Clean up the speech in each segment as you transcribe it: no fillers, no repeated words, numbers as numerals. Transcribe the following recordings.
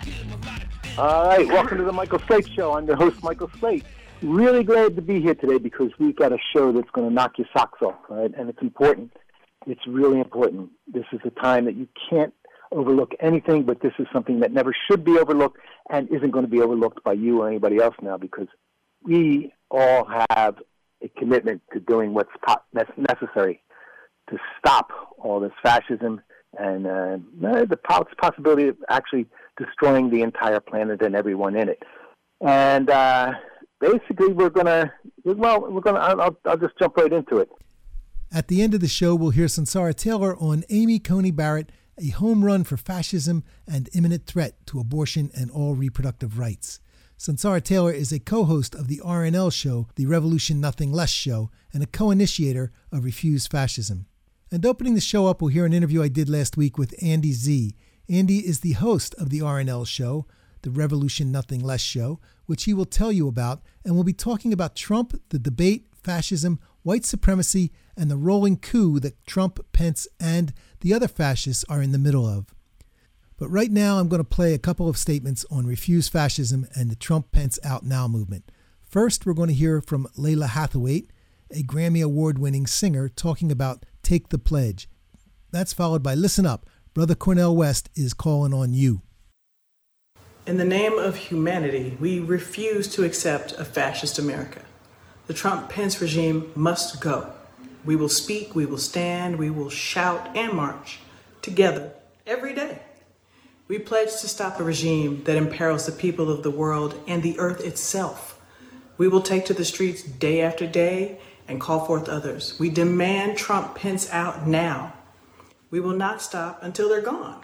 All right, welcome to the Michael Slate Show. I'm your host, Michael Slate. Really glad to be here today because we've got a show that's going to knock your socks off, right? And it's important. It's really important. This is a time that you can't overlook anything, but this is something that never should be overlooked and isn't going to be overlooked by you or anybody else now because we all have a commitment to doing what's necessary to stop all this fascism and the possibility of actually destroying the entire planet and everyone in it. And basically, I'll just jump right into it. At the end of the show, we'll hear Sunsara Taylor on Amy Coney Barrett, a home run for fascism and imminent threat to abortion and all reproductive rights. Sunsara Taylor is a co-host of the RNL show, The Revolution Nothing Less show, and a co-initiator of Refuse Fascism. And opening the show up, we'll hear an interview I did last week with Andy Z. Andy is the host of the RNL show, The Revolution Nothing Less show, which he will tell you about, and we'll be talking about Trump, the debate, fascism, white supremacy, and the rolling coup that Trump, Pence, and the other fascists are in the middle of. But right now, I'm going to play a couple of statements on Refuse Fascism and the Trump, Pence, Out Now movement. First, we're going to hear from Lalah Hathaway, a Grammy Award-winning singer, talking about Take the Pledge. That's followed by Listen Up, Brother Cornel West is calling on you. In the name of humanity, we refuse to accept a fascist America. The Trump-Pence regime must go. We will speak, we will stand, we will shout and march together every day. We pledge to stop a regime that imperils the people of the world and the earth itself. We will take to the streets day after day and call forth others. We demand Trump-Pence out now. We will not stop until they're gone.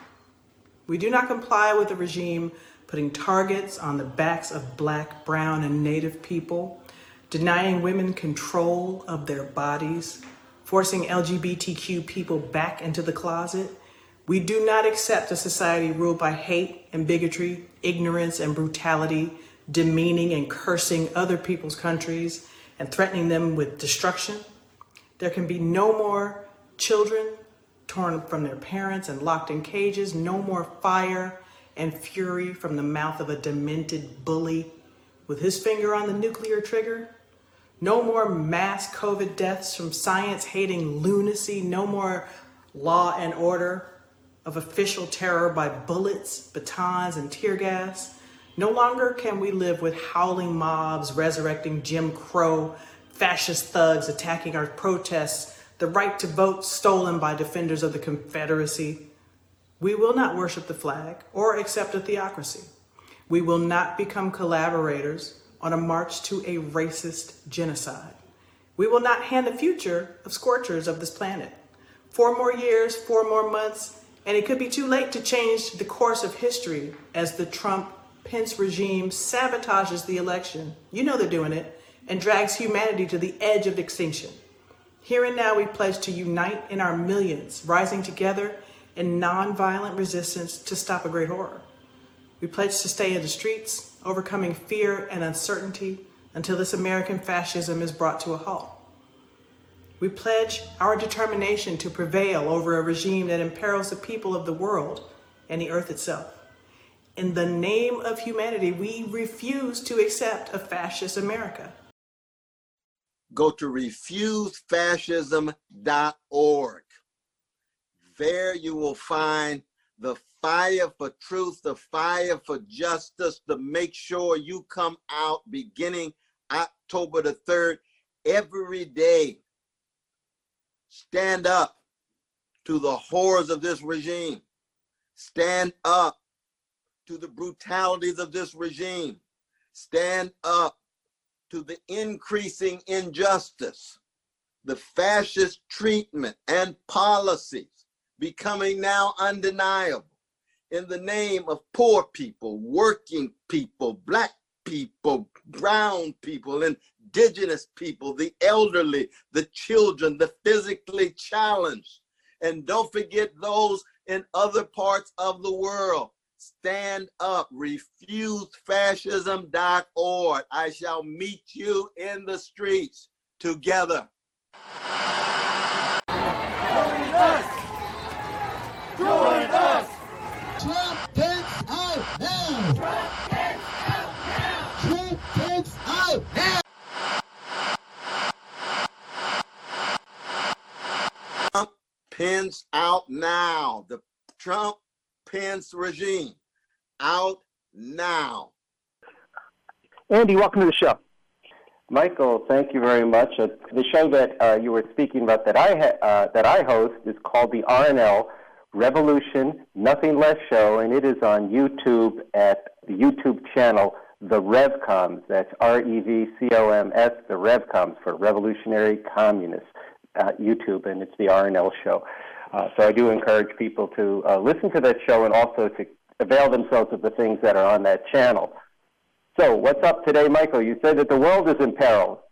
We do not comply with a regime putting targets on the backs of Black, brown, and Native people, denying women control of their bodies, forcing LGBTQ people back into the closet. We do not accept a society ruled by hate and bigotry, ignorance and brutality, demeaning and cursing other people's countries and threatening them with destruction. There can be no more children torn from their parents and locked in cages, no more fire and fury from the mouth of a demented bully with his finger on the nuclear trigger. No more mass COVID deaths from science-hating lunacy. No more law and order of official terror by bullets, batons, and tear gas. No longer can we live with howling mobs resurrecting Jim Crow, fascist thugs attacking our protests, the right to vote stolen by defenders of the Confederacy. We will not worship the flag or accept a theocracy. We will not become collaborators on a march to a racist genocide. We will not hand the future of scorchers of this planet. 4 more years, 4 more months, and it could be too late to change the course of history as the Trump-Pence regime sabotages the election. You know they're doing it, and drags humanity to the edge of extinction. Here and now we pledge to unite in our millions, rising together in nonviolent resistance to stop a great horror. We pledge to stay in the streets, overcoming fear and uncertainty until this American fascism is brought to a halt. We pledge our determination to prevail over a regime that imperils the people of the world and the earth itself. In the name of humanity, we refuse to accept a fascist America. Go to refusefascism.org. There you will find the fire for truth, the fire for justice, to make sure you come out beginning October the 3rd every day. Stand up to the horrors of this regime. Stand up to the brutalities of this regime. Stand up to the increasing injustice, the fascist treatment and policies becoming now undeniable in the name of poor people, working people, Black people, brown people, indigenous people, the elderly, the children, the physically challenged. And don't forget those in other parts of the world. Stand up, refusefascism.org. I shall meet you in the streets together. Join us! Join us! Trump, Pence, out now! Pence out now. The Trump-Pence regime out now. Andy, welcome to the show. Michael, thank you very much. The show that you were speaking about that I host is called the RNL Revolution Nothing Less Show, and it is on YouTube at the YouTube channel The Revcoms. That's REVCOMS, The Revcoms for Revolutionary Communists, YouTube, and it's the RNL show. So I do encourage people to listen to that show and also to avail themselves of the things that are on that channel. So, what's up today, Michael? You said that the world is in peril.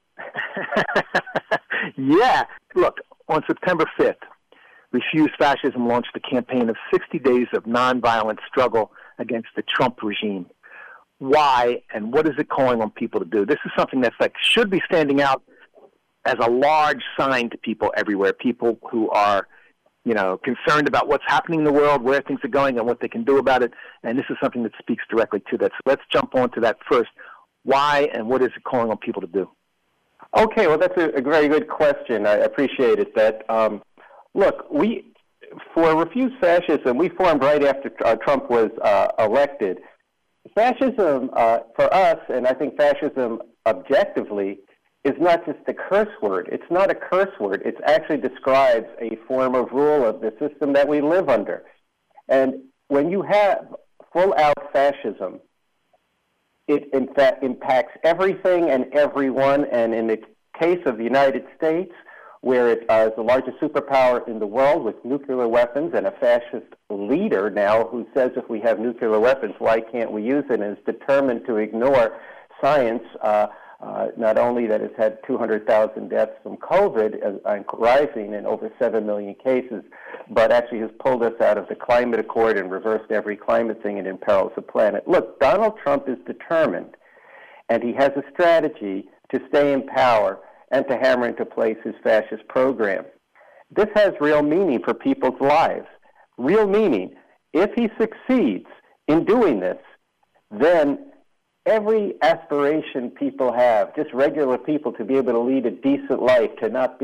Yeah. Look, on September 5th, Refuse Fascism launched a campaign of 60 days of nonviolent struggle against the Trump regime. Why, and what is it calling on people to do? This is something that's should be standing out as a large sign to people everywhere, people who are concerned about what's happening in the world, where things are going, and what they can do about it. And this is something that speaks directly to that. So let's jump on to that first. Why and what is it calling on people to do? Okay, well, that's a very good question. I appreciate it. Look, for Refuse Fascism, we formed right after Trump was elected. Fascism, for us, and I think fascism objectively, is not just a curse word. It's not a curse word. It actually describes a form of rule of the system that we live under. And when you have full-out fascism, it in fact impacts everything and everyone. And in the case of the United States, where it is the largest superpower in the world with nuclear weapons and a fascist leader now who says if we have nuclear weapons, why can't we use it, and is determined to ignore science, not only that it's had 200,000 deaths from COVID, rising in over 7 million cases, but actually has pulled us out of the climate accord and reversed every climate thing and imperils the planet. Look, Donald Trump is determined, and he has a strategy to stay in power and to hammer into place his fascist program. This has real meaning for people's lives. Real meaning. If he succeeds in doing this, then every aspiration people have, just regular people, to be able to lead a decent life, to not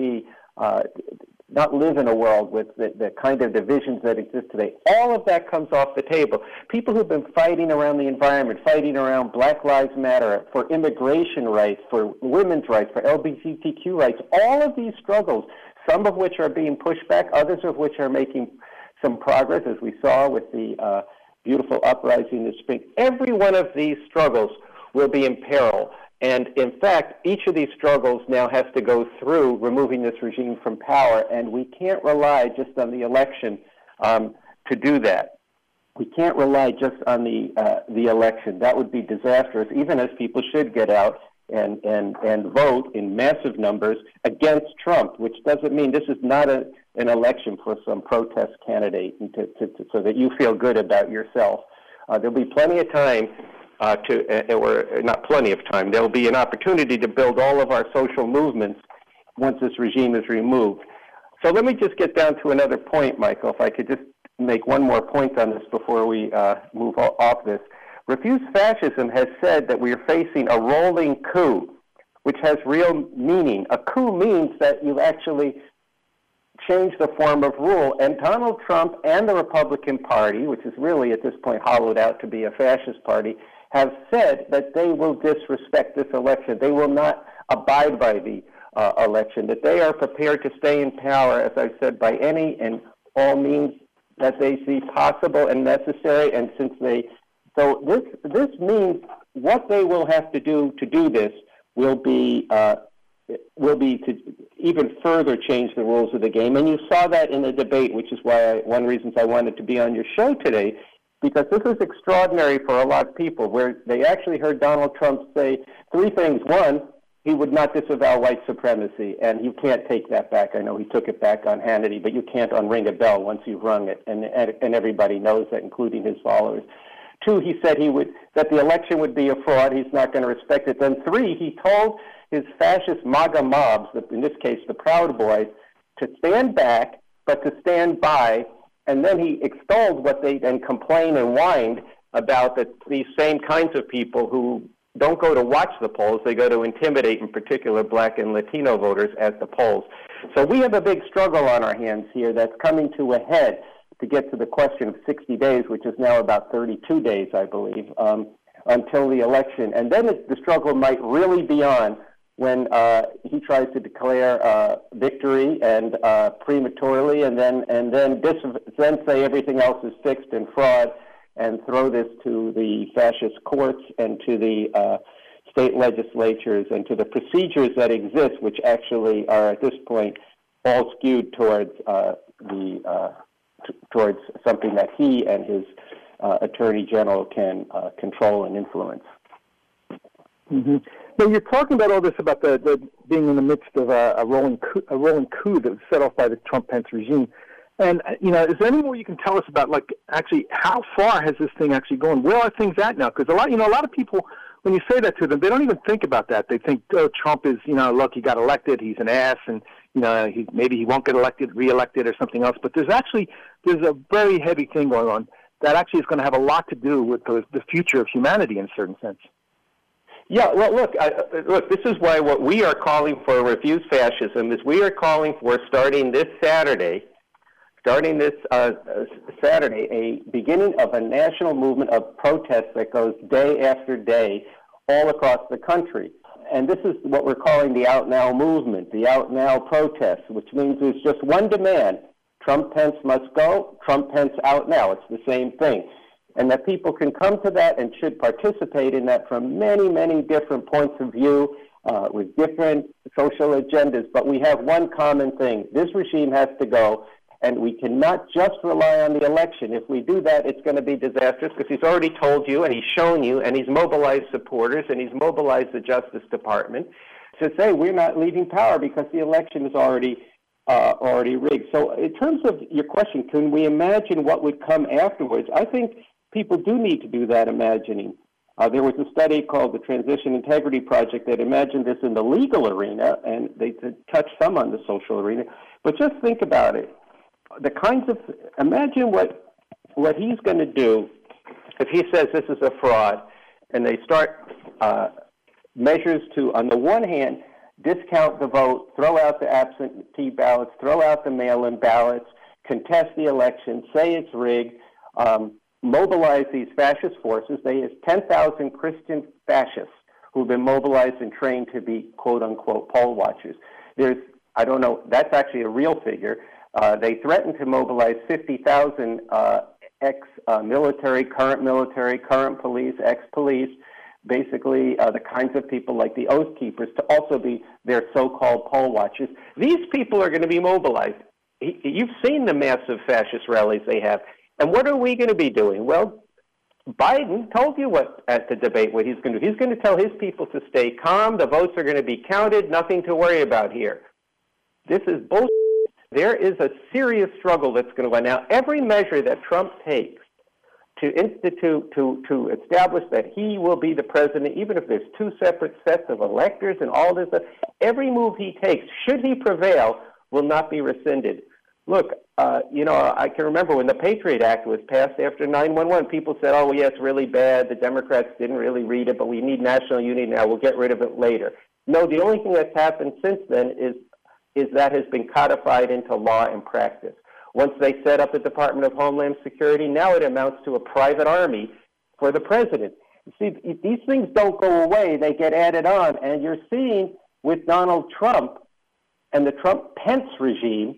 live in a world with the kind of divisions that exist today, all of that comes off the table. People who've been fighting around the environment, fighting around Black Lives Matter, for immigration rights, for women's rights, for LGBTQ rights, all of these struggles, some of which are being pushed back, others of which are making some progress, as we saw with the beautiful uprising this spring. Every one of these struggles will be in peril. And in fact, each of these struggles now has to go through removing this regime from power, and we can't rely just on the election to do that. We can't rely just on the election. That would be disastrous, even as people should get out and vote in massive numbers against Trump, which doesn't mean this is not an election for some protest candidate so that you feel good about yourself. There'll be plenty of time or not plenty of time. There'll be an opportunity to build all of our social movements once this regime is removed. So let me just get down to another point, Michael, if I could just make one more point on this before we move off this. Refuse Fascism has said that we are facing a rolling coup, which has real meaning. A coup means that you actually change the form of rule, and Donald Trump and the Republican Party, which is really at this point hollowed out to be a fascist party, have said that they will disrespect this election. They will not abide by the election, that they are prepared to stay in power, as I've said, by any and all means that they see possible and necessary. And so this means what they will have to do this will be to even further change the rules of the game. And you saw that in the debate, which is why one of the reasons I wanted to be on your show today, because this is extraordinary for a lot of people, where they actually heard Donald Trump say three things. One, he would not disavow white supremacy, and you can't take that back. I know he took it back on Hannity, but you can't unring a bell once you've rung it, and everybody knows that, including his followers. Two, he said that the election would be a fraud. He's not going to respect it. Then three, he told his fascist MAGA mobs, in this case the Proud Boys, to stand back, but to stand by. And then he extolled what they then complain and whined about, that these same kinds of people who don't go to watch the polls. They go to intimidate, in particular, Black and Latino voters at the polls. So we have a big struggle on our hands here that's coming to a head to get to the question of 60 days, which is now about 32 days, I believe, until the election. And then the struggle might really be on when he tries to declare victory and prematurely, and then say everything else is fixed and fraud, and throw this to the fascist courts and to the state legislatures and to the procedures that exist, which actually are at this point all skewed towards towards something that he and his attorney general can control and influence. Mm-hmm. Now, you're talking about all this about the being in the midst of a rolling coup that was set off by the Trump-Pence regime. And, is there any more you can tell us about, actually, how far has this thing actually gone? Where are things at now? Because a lot of people, when you say that to them, they don't even think about that. They think, oh, Trump is, look, he got elected, he's an ass, and, maybe he won't get reelected or something else. But there's a very heavy thing going on that actually is going to have a lot to do with the future of humanity in a certain sense. Yeah, well, look, this is why what we are calling for Refuse Fascism is we are calling for starting this Saturday, a beginning of a national movement of protests that goes day after day all across the country. And this is what we're calling the Out Now movement, the Out Now protests, which means there's just one demand. Trump-Pence must go, Trump-Pence out now. It's the same thing. And that people can come to that and should participate in that from many, many different points of view with different social agendas. But we have one common thing. This regime has to go, and we cannot just rely on the election. If we do that, it's going to be disastrous because he's already told you and he's shown you and he's mobilized supporters and he's mobilized the Justice Department to say we're not leaving power because the election is already rigged. So in terms of your question, can we imagine what would come afterwards? I think people do need to do that imagining. There was a study called the Transition Integrity Project that imagined this in the legal arena, and they touched some on the social arena. But just think about it. Imagine what he's going to do if he says this is a fraud, and they start measures to, on the one hand, discount the vote, throw out the absentee ballots, throw out the mail-in ballots, contest the election, say it's rigged, mobilize these fascist forces. They have 10,000 Christian fascists who've been mobilized and trained to be quote-unquote poll watchers. I don't know, that's actually a real figure. They threatened to mobilize 50,000 ex-military, current police, ex-police, basically the kinds of people like the Oath Keepers to also be their so-called poll watchers. These people are going to be mobilized. You've seen the massive fascist rallies they have. And what are we going to be doing? Well, Biden told you at the debate what he's going to do. He's going to tell his people to stay calm. The votes are going to be counted. Nothing to worry about here. This is bullshit. There is a serious struggle that's going to go on. Now, every measure that Trump takes to institute, to establish that he will be the president, even if there's two separate sets of electors and all this, every move he takes, should he prevail, will not be rescinded. Look, I can remember when the Patriot Act was passed after 9/11, people said, oh, yeah, it's really bad. The Democrats didn't really read it, but we need national unity now. We'll get rid of it later. No, the only thing that's happened since then is that has been codified into law and practice. Once they set up the Department of Homeland Security, now it amounts to a private army for the president. You see, these things don't go away. They get added on. And you're seeing with Donald Trump and the Trump-Pence regime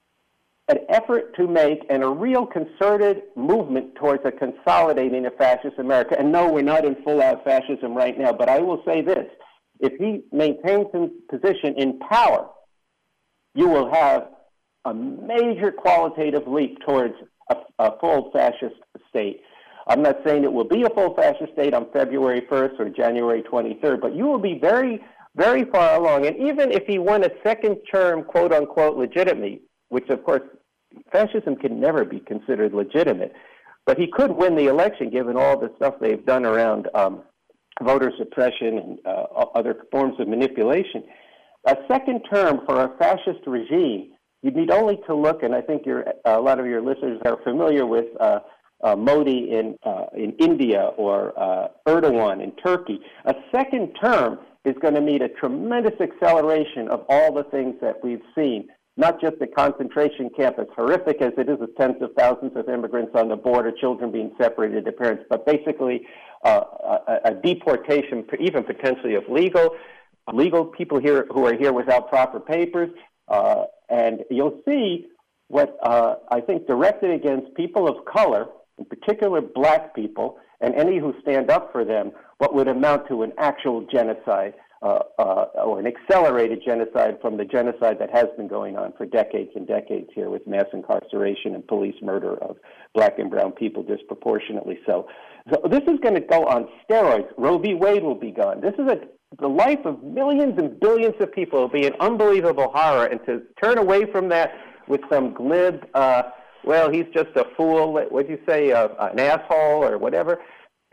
an effort to make and a real concerted movement towards a consolidating of fascist America. And no, we're not in full-out fascism right now, but I will say this. If he maintains his position in power, you will have a major qualitative leap towards a full fascist state. I'm not saying it will be a full fascist state on February 1st or January 23rd, but you will be very, very far along. And even if he won a second term, quote-unquote, legitimately, which, of course, fascism can never be considered legitimate, but he could win the election given all the stuff they've done around voter suppression and other forms of manipulation. A second term for a fascist regime, you need only to look, and I think a lot of your listeners are familiar with Modi in India or Erdogan in Turkey. A second term is going to mean a tremendous acceleration of all the things that we've seen, not just the concentration camp, as horrific as it is with tens of thousands of immigrants on the border, children being separated to parents, but basically a deportation, even potentially of legal people here who are here without proper papers. And you'll see what I think directed against people of color, in particular black people, and any who stand up for them, what would amount to an actual genocide or an accelerated genocide from the genocide that has been going on for decades and decades here with mass incarceration and police murder of black and brown people disproportionately so. So this is going to go on steroids. Roe v. Wade will be gone. This is the life of millions and billions of people will be an unbelievable horror, and to turn away from that with some glib, well, he's just a fool, what'd you say, an asshole or whatever,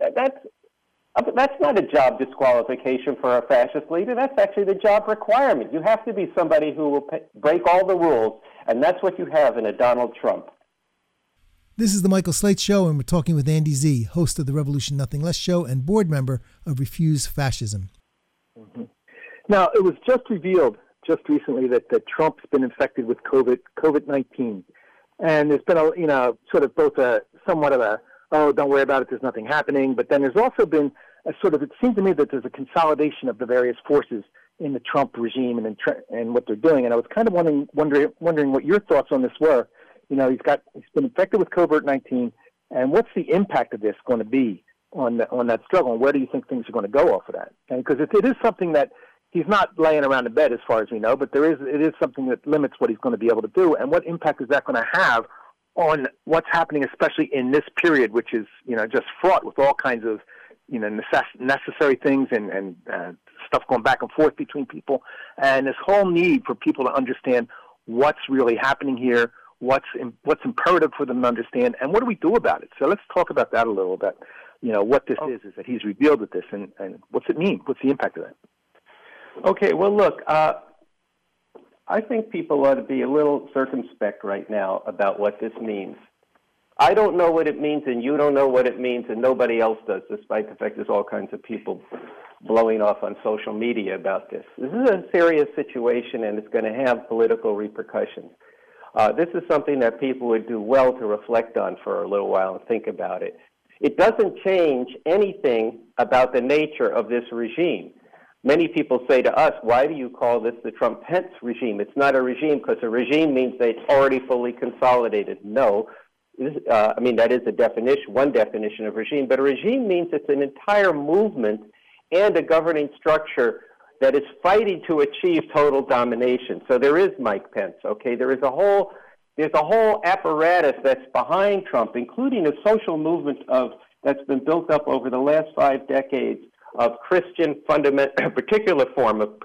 that's not a job disqualification for a fascist leader. That's actually the job requirement. You have to be somebody who will break all the rules, and that's what you have in a Donald Trump. This is the Michael Slate Show, and we're talking with Andy Z., host of the Revolution Nothing Less show and board member of Refuse Fascism. Mm-hmm. Now, it was just revealed just recently that Trump's been infected with COVID-19. And there's been sort of both somewhat of a, oh, don't worry about it, there's nothing happening. But then there's also been a sort of, it seemed to me that there's a consolidation of the various forces in the Trump regime and what they're doing. And I was kind of wondering what your thoughts on this were. He's been infected with COVID-19, and what's the impact of this going to be on that struggle? And where do you think things are going to go off of that? Because it is something that he's not laying around in bed, as far as we know, but it is something that limits what he's going to be able to do. And what impact is that going to have on what's happening, especially in this period, which is just fraught with all kinds of necessary things and stuff going back and forth between people, and this whole need for people to understand what's really happening here, what's imperative for them to understand, and what do we do about it? So let's talk about that a little bit. What this is that he's revealed with this, and what's it mean? What's the impact of that? Okay, well, look, I think people ought to be a little circumspect right now about what this means. I don't know what it means, and you don't know what it means, and nobody else does, despite the fact there's all kinds of people blowing off on social media about this. This is a serious situation, and it's going to have political repercussions. This is something that people would do well to reflect on for a little while and think about it. It doesn't change anything about the nature of this regime. Many people say to us, why do you call this the Trump-Pence regime? It's not a regime because a regime means they've already fully consolidated. No. That is one definition of regime, but a regime means it's an entire movement and a governing structure that is fighting to achieve total domination. So there is Mike Pence, okay? There's a whole apparatus that's behind Trump, including a social movement that's been built up over the last 5 decades of Christian a particular form of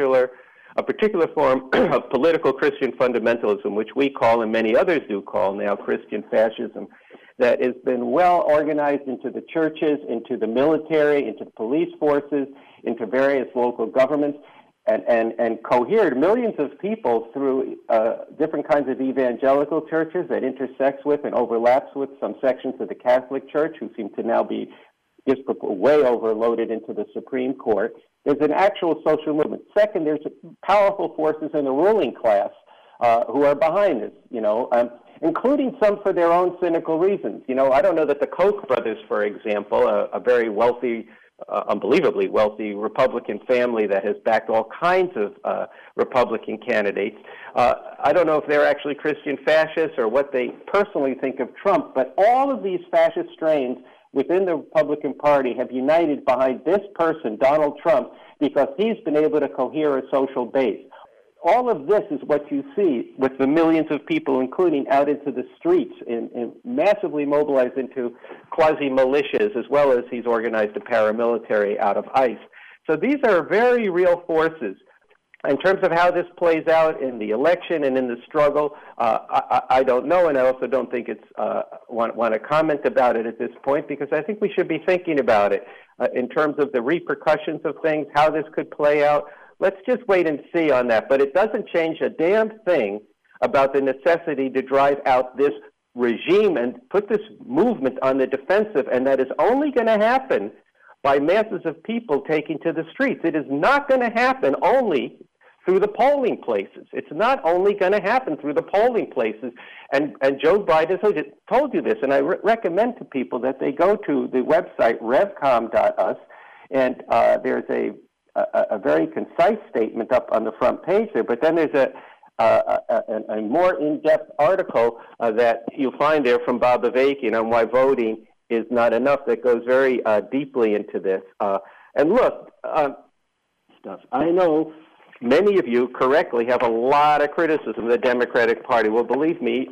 political Christian fundamentalism, which we call and many others do call now Christian fascism, that has been well organized into the churches, into the military, into the police forces, into various local governments, and cohered millions of people through different kinds of evangelical churches that intersects with and overlaps with some sections of the Catholic Church, who seem to now be way overloaded into the Supreme Court. There's an actual social movement. Second, there's powerful forces in the ruling class who are behind this, including some for their own cynical reasons. I don't know that the Koch brothers, for example, a very wealthy, unbelievably wealthy Republican family that has backed all kinds of Republican candidates, I don't know if they're actually Christian fascists or what they personally think of Trump, but all of these fascist strains within the Republican Party have united behind this person, Donald Trump, because he's been able to cohere a social base. All of this is what you see with the millions of people, including out into the streets, and massively mobilized into quasi-militias, as well as he's organized a paramilitary out of ICE. So these are very real forces. In terms of how this plays out in the election and in the struggle, I don't know, and I also don't think it's want to comment about it at this point, because I think we should be thinking about it in terms of the repercussions of things, how this could play out. Let's just wait and see on that. But it doesn't change a damn thing about the necessity to drive out this regime and put this movement on the defensive, and that is only going to happen by masses of people taking to the streets. It is not going to happen only through the polling places. It's not only going to happen through the polling places. And Joe Biden told you this, and I recommend to people that they go to the website revcom.us, and there's a very concise statement up on the front page there, but then there's a more in-depth article that you'll find there from Bob Avakian on why voting is not enough, that goes very deeply into this. And look, stuff. I know many of you correctly have a lot of criticism of the Democratic Party. Well, believe me,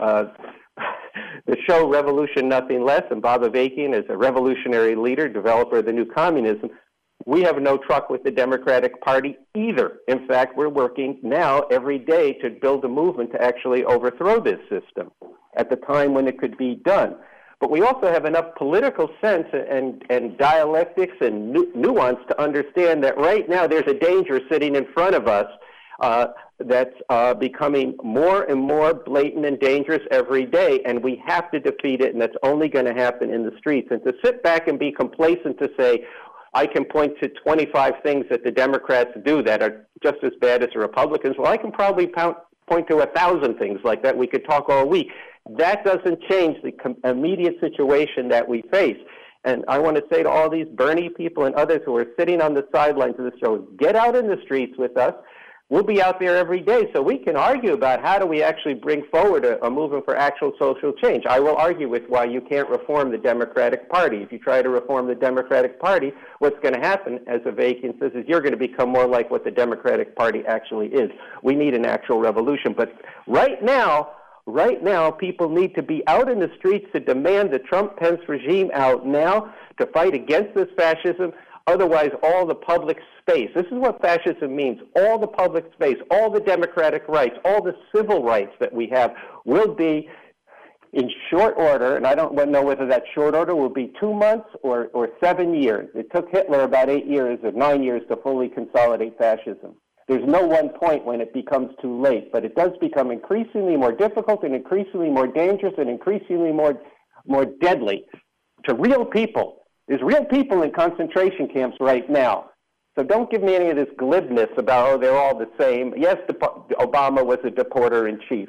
the show Revolution Nothing Less, and Bob Avakian is a revolutionary leader, developer of the new communism. We have no truck with the Democratic Party either. In fact, we're working now every day to build a movement to actually overthrow this system at the time when it could be done. But we also have enough political sense and dialectics and nuance to understand that right now there's a danger sitting in front of us that's becoming more and more blatant and dangerous every day, and we have to defeat it, and that's only going to happen in the streets. And to sit back and be complacent to say, I can point to 25 things that the Democrats do that are just as bad as the Republicans, well, I can probably point to 1,000 things like that. We could talk all week. That doesn't change the immediate situation that we face. And I want to say to all these Bernie people and others who are sitting on the sidelines of the show, get out in the streets with us. We'll be out there every day, so we can argue about how do we actually bring forward a movement for actual social change. I will argue with why you can't reform the Democratic Party. If you try to reform the Democratic Party, what's going to happen, as Avakian says, is you're going to become more like what the Democratic Party actually is. We need an actual revolution. But right now, people need to be out in the streets to demand the Trump-Pence regime out now, to fight against this fascism. Otherwise, all the public space, this is what fascism means, all the public space, all the democratic rights, all the civil rights that we have will be in short order, and I don't know whether that short order will be 2 months or 7 years. It took Hitler about 8 years or 9 years to fully consolidate fascism. There's no one point when it becomes too late, but it does become increasingly more difficult and increasingly more dangerous and increasingly more deadly to real people. There's real people in concentration camps right now. So don't give me any of this glibness about, oh, they're all the same. Yes, Obama was a deporter-in-chief.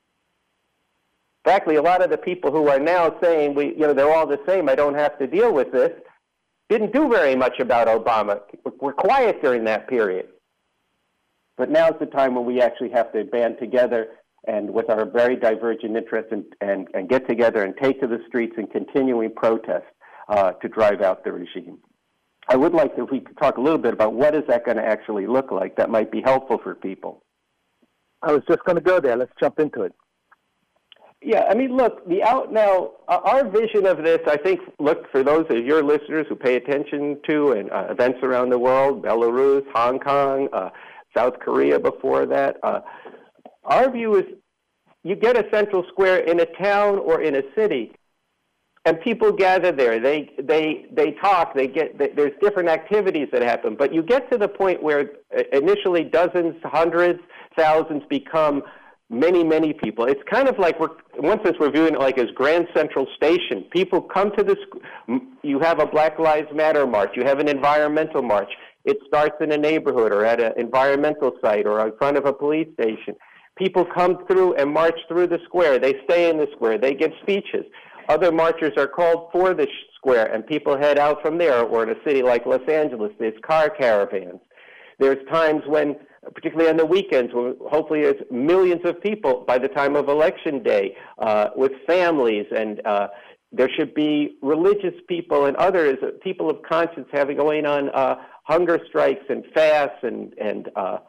Frankly, a lot of the people who are now saying, they're all the same, I don't have to deal with this, didn't do very much about Obama. We're quiet during that period. But now's the time when we actually have to band together and with our very divergent interests and get together and take to the streets and continuing protest to drive out the regime. I would like if we could talk a little bit about what is that going to actually look like that might be helpful for people. I was just going to go there. Let's jump into it. Yeah, I mean, look, our vision of this, I think, look, for those of your listeners who pay attention to and events around the world, Belarus, Hong Kong, South Korea before that, our view is you get a central square in a town or in a city, and people gather there. They talk. There's different activities that happen. But you get to the point where initially dozens, hundreds, thousands become many, many people. It's kind of like in one sense we're viewing it like as Grand Central Station. People come to this. You have a Black Lives Matter march. You have an environmental march. It starts in a neighborhood or at an environmental site or in front of a police station. People come through and march through the square. They stay in the square. They give speeches. Other marchers are called for the square, and people head out from there. Or in a city like Los Angeles, there's car caravans. There's times when, particularly on the weekends, when hopefully there's millions of people by the time of Election Day with families, and there should be religious people and others, people of conscience, going on hunger strikes and fasts and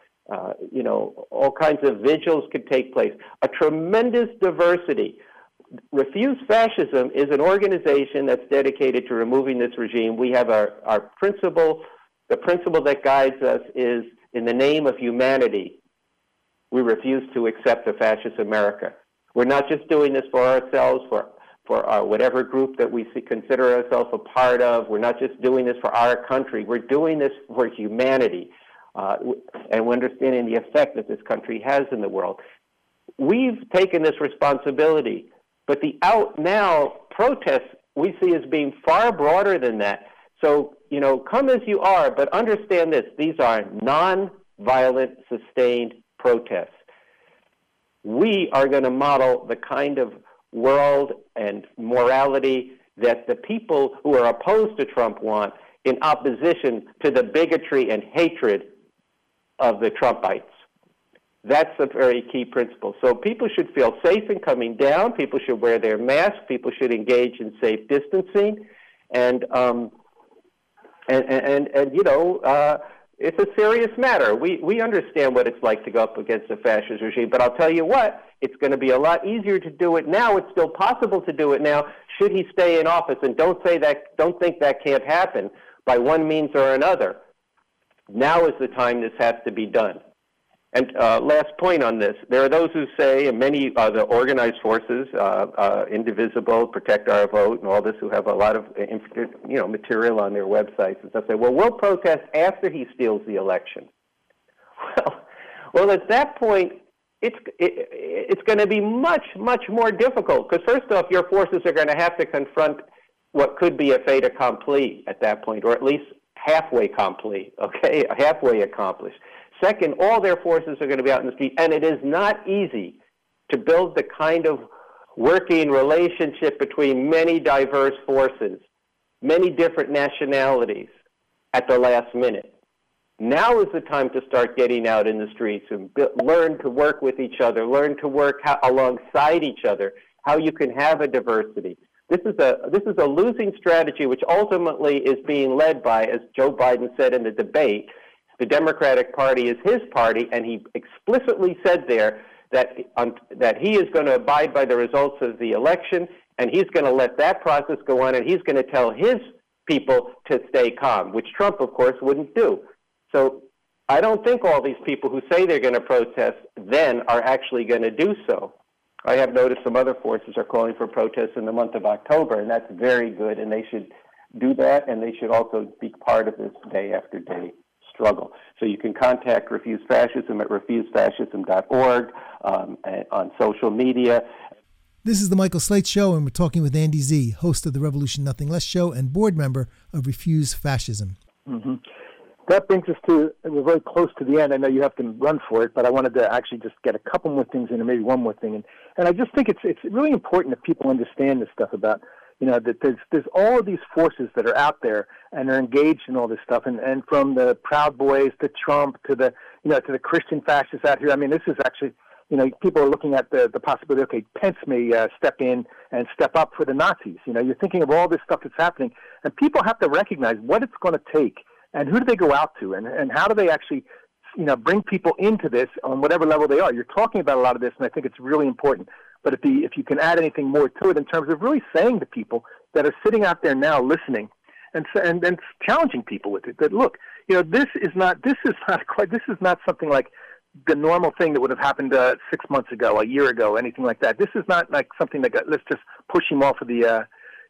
all kinds of vigils could take place. A tremendous diversity. Refuse Fascism is an organization that's dedicated to removing this regime. We have our principle. The principle that guides us is, in the name of humanity, we refuse to accept a fascist America. We're not just doing this for ourselves, for whatever group that we consider ourselves a part of. We're not just doing this for our country. We're doing this for humanity, and we're understanding the effect that this country has in the world. We've taken this responsibility But the out-now protests we see as being far broader than that. So, come as you are, but understand this. These are non-violent, sustained protests. We are going to model the kind of world and morality that the people who are opposed to Trump want in opposition to the bigotry and hatred of the Trumpites. That's a very key principle. So people should feel safe in coming down. People should wear their masks. People should engage in safe distancing, and it's a serious matter. We understand what it's like to go up against a fascist regime, but I'll tell you what, it's going to be a lot easier to do it now. It's still possible to do it now, should he stay in office. And don't think that can't happen by one means or another. Now is the time this has to be done. And last point on this, there are those who say, and many the organized forces, Indivisible, Protect Our Vote, and all this, who have a lot of material on their websites, and stuff, say, well, we'll protest after he steals the election. Well, at that point, it's going to be much, much more difficult, because first off, your forces are going to have to confront what could be a fait accompli at that point, or at least halfway accompli, okay, halfway accomplished. Second, all their forces are going to be out in the street, and it is not easy to build the kind of working relationship between many diverse forces, many different nationalities at the last minute. Now is the time to start getting out in the streets and learn to work with each other, learn to work alongside each other, how you can have a diversity. This is a losing strategy, which ultimately is being led by, as Joe Biden said in the debate, the Democratic Party is his party, and he explicitly said there that he is going to abide by the results of the election, and he's going to let that process go on, and he's going to tell his people to stay calm, which Trump, of course, wouldn't do. So I don't think all these people who say they're going to protest then are actually going to do so. I have noticed some other forces are calling for protests in the month of October, and that's very good, and they should do that, and they should also be part of this day after day struggle. So you can contact Refuse Fascism at refusefascism.org, on social media. This is the Michael Slate Show, and we're talking with Andy Z, host of the Revolution Nothing Less show and board member of Refuse Fascism. Mm-hmm. That brings us to, we're very close to the end. I know you have to run for it, but I wanted to actually just get a couple more things in, and maybe one more thing. And I just think it's really important that people understand this stuff about, that there's all of these forces that are out there and are engaged in all this stuff, and from the Proud Boys to Trump to the to the Christian fascists out here. I mean, this is actually, people are looking at the possibility. Okay, Pence may step in and step up for the Nazis. You're thinking of all this stuff that's happening, and people have to recognize what it's going to take, and who do they go out to, and how do they actually, bring people into this on whatever level they are. You're talking about a lot of this, and I think it's really important. But if you can add anything more to it in terms of really saying to people that are sitting out there now listening and challenging people with it, that look, this is not something like the normal thing that would have happened 6 months ago, a year ago, anything like that. This is not like something that let's just push him off of the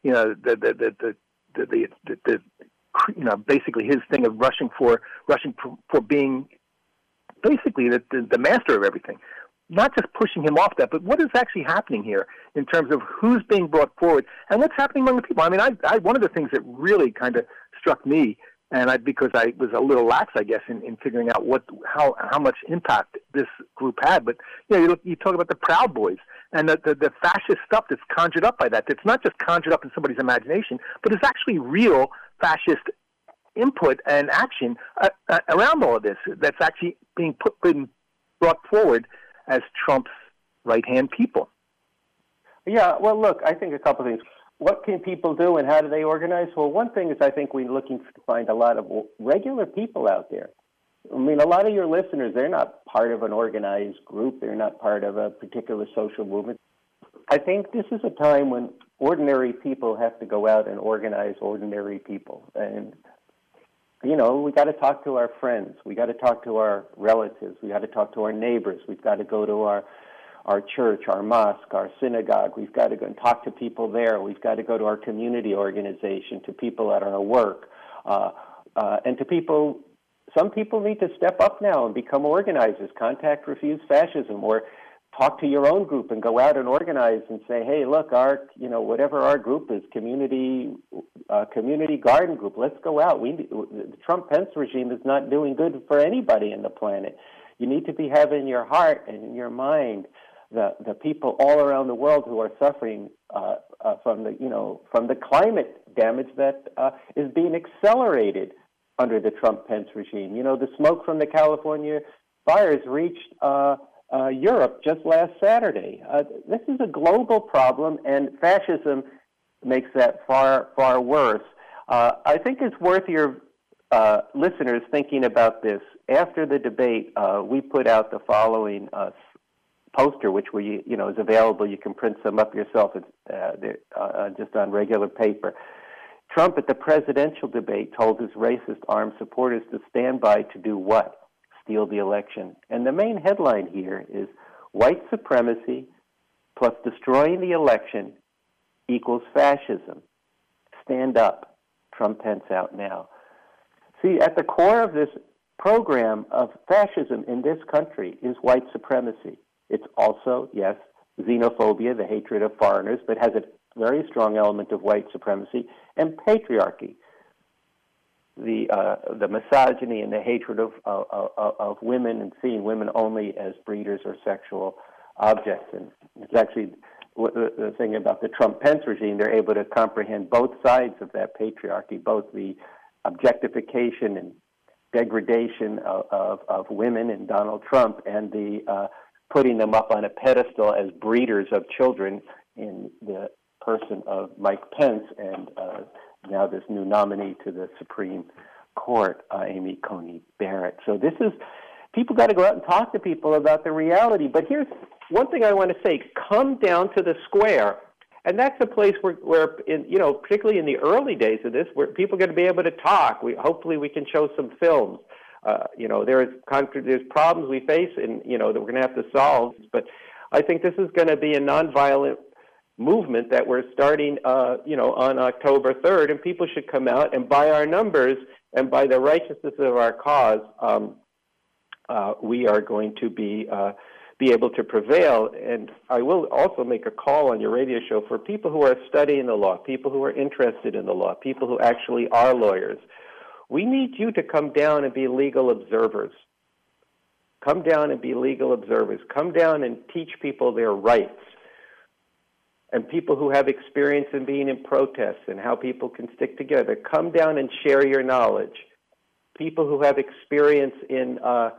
basically his thing of rushing for being basically the master of everything. Not just pushing him off that, but what is actually happening here in terms of who's being brought forward and what's happening among the people. I mean, I one of the things that really kind of struck me, and because I was a little lax, I guess, in figuring out how much impact this group had. But you talk about the Proud Boys and the fascist stuff that's conjured up by that. It's not just conjured up in somebody's imagination, but it's actually real fascist input and action around all of this that's actually being brought forward as Trump's right-hand people. Yeah, well, look, I think a couple of things. What can people do and how do they organize? Well, one thing is I think we're looking to find a lot of regular people out there. I mean, a lot of your listeners, they're not part of an organized group. They're not part of a particular social movement. I think this is a time when ordinary people have to go out and organize ordinary people. And we got to talk to our friends. We got to talk to our relatives. We got to talk to our neighbors. We've got to go to our church, our mosque, our synagogue. We've got to go and talk to people there. We've got to go to our community organization, to people at our work, and to people. Some people need to step up now and become organizers. Contact Refuse Fascism, or talk to your own group and go out and organize and say, hey, look, whatever our group is, community garden group, let's go out. The Trump-Pence regime is not doing good for anybody in the planet. You need to be having in your heart and in your mind the people all around the world who are suffering from the climate damage that is being accelerated under the Trump-Pence regime. The smoke from the California fires reached Europe just last Saturday. This is a global problem, and fascism makes that far, far worse. I think it's worth your listeners thinking about this. After the debate, we put out the following poster, which is available. You can print some up yourself. It's just on regular paper. Trump at the presidential debate told his racist armed supporters to stand by to do what? Steal the election. And the main headline here is white supremacy plus destroying the election equals fascism. Stand up. Trump-Pence out now. See, at the core of this program of fascism in this country is white supremacy. It's also, yes, xenophobia, the hatred of foreigners, but has a very strong element of white supremacy, and patriarchy, the misogyny and the hatred of women and seeing women only as breeders or sexual objects. And it's actually the thing about the Trump-Pence regime, they're able to comprehend both sides of that patriarchy, both the objectification and degradation of women in Donald Trump and the putting them up on a pedestal as breeders of children in the person of Mike Pence and now this new nominee to the Supreme Court, Amy Coney Barrett. So people got to go out and talk to people about the reality. But here's one thing I want to say: come down to the square. And that's a place where particularly in the early days of this, where people are going to be able to talk. Hopefully we can show some films. There's problems we face and, that we're going to have to solve. But I think this is going to be a nonviolent movement that we're starting, on October 3rd, and people should come out and by our numbers and by the righteousness of our cause, we are going to be able to prevail. And I will also make a call on your radio show for people who are studying the law, people who are interested in the law, people who actually are lawyers. We need you to come down and be legal observers. Come down and be legal observers. Come down and teach people their rights. And people who have experience in being in protests and how people can stick together, come down and share your knowledge. People who have experience in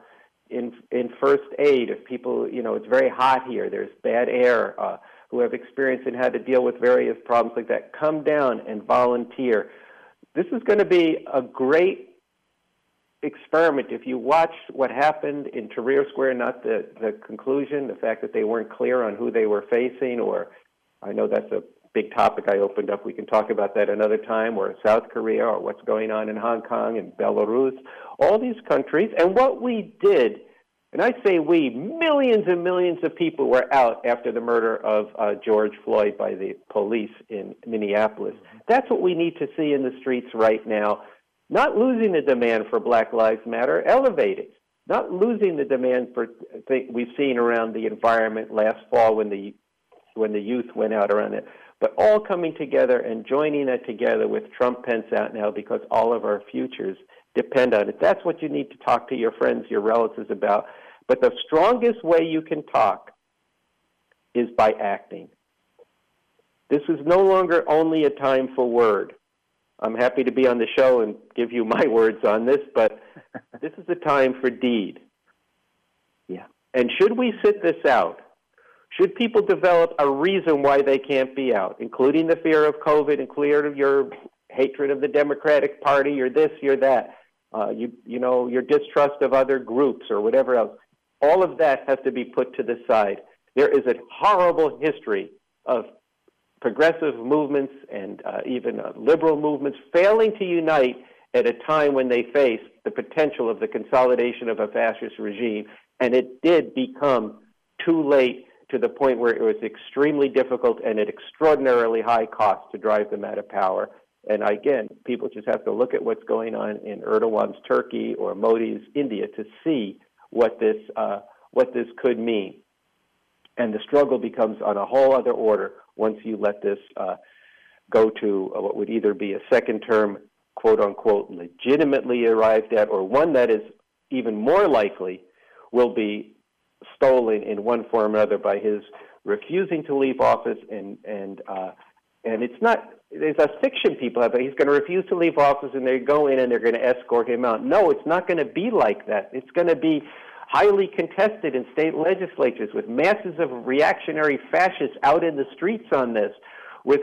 first aid, if people, it's very hot here, there's bad air, who have experience in how to deal with various problems like that, come down and volunteer. This is going to be a great experiment. If you watch what happened in Tahrir Square, not the conclusion, the fact that they weren't clear on who they were facing, or I know that's a big topic I opened up. We can talk about that another time, or South Korea, or what's going on in Hong Kong and Belarus, all these countries. And what we did, and I say we, millions and millions of people were out after the murder of George Floyd by the police in Minneapolis. That's what we need to see in the streets right now. Not losing the demand for Black Lives Matter, elevate it. Not losing the demand for we've seen around the environment last fall when the youth went out around it, but all coming together and joining it together with Trump-Pence out now because all of our futures depend on it. That's what you need to talk to your friends, your relatives about. But the strongest way you can talk is by acting. This is no longer only a time for word. I'm happy to be on the show and give you my words on this, but this is a time for deed. Yeah. And should we sit this out? Should people develop a reason why they can't be out, including the fear of COVID, including your hatred of the Democratic Party, your this, your that, your distrust of other groups or whatever else? All of that has to be put to the side. There is a horrible history of progressive movements and even liberal movements failing to unite at a time when they faced the potential of the consolidation of a fascist regime, and it did become too late to the point where it was extremely difficult and at extraordinarily high cost to drive them out of power. And again, people just have to look at what's going on in Erdogan's Turkey or Modi's India to see what this could mean. And the struggle becomes on a whole other order once you let this go to what would either be a second term, quote unquote, legitimately arrived at, or one that is even more likely will be stolen in one form or another by his refusing to leave office. And it's not, there's a fiction people have, he's going to refuse to leave office and they go in and they're going to escort him out. No, it's not going to be like that. It's going to be highly contested in state legislatures with masses of reactionary fascists out in the streets on this, with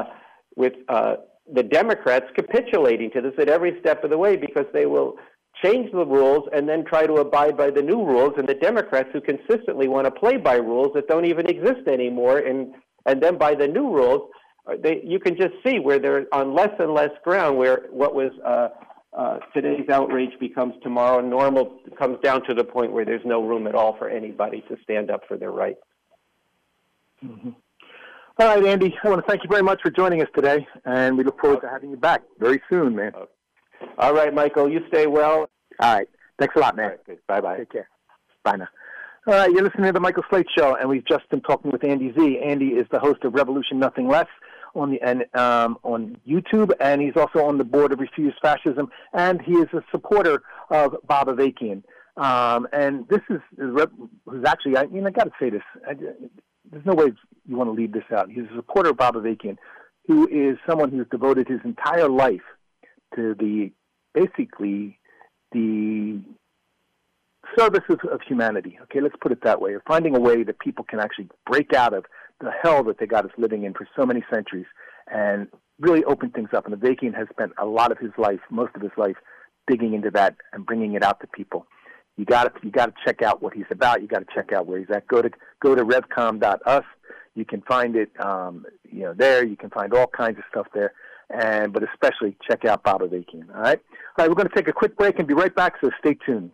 the Democrats capitulating to this at every step of the way because they will change the rules and then try to abide by the new rules, and the Democrats who consistently want to play by rules that don't even exist anymore, and then by the new rules, you can just see where they're on less and less ground, where what was today's outrage becomes tomorrow normal, comes down to the point where there's no room at all for anybody to stand up for their rights. Mm-hmm. All right, Andy, I want to thank you very much for joining us today, and we look forward to having you back very soon, man. Okay. All right, Michael, you stay well. All right. Thanks a lot, man. All right, good. Bye-bye. Take care. Bye now. All right, you're listening to The Michael Slate Show, and we've just been talking with Andy Z. Andy is the host of Revolution Nothing Less on YouTube, and he's also on the board of Refuse Fascism, and he is a supporter of Bob Avakian. And this is who's actually, I got to say this. There's no way you want to leave this out. He's a supporter of Bob Avakian, who is someone who's devoted his entire life to basically the service of humanity. Okay, let's put it that way. Of finding a way that people can actually break out of the hell that they got us living in for so many centuries and really open things up. And Avakian has spent a lot of his life, most of his life, digging into that and bringing it out to people. You got to check out what he's about. You got to check out where he's at. Go to revcom.us. You can find it, there. You can find all kinds of stuff there. But especially check out Bob Avakian. All right, we're going to take a quick break and be right back. So stay tuned.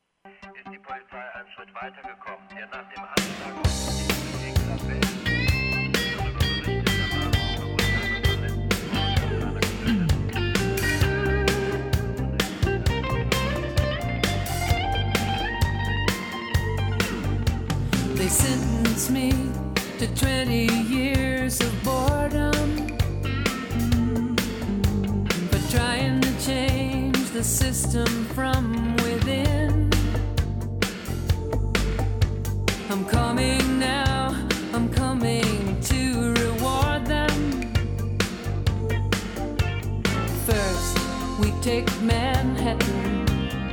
They sentenced me to 20 years of boredom for trying to change the system from within. I'm coming now, I'm coming to reward them. First, we take Manhattan,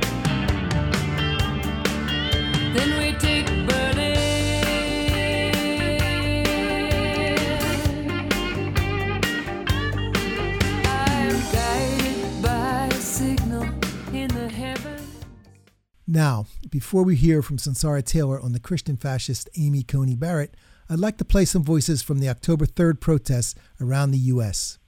then we take Berlin. Now, before we hear from Sunsara Taylor on the Christian fascist Amy Coney Barrett, I'd like to play some voices from the October 3rd protests around the U.S.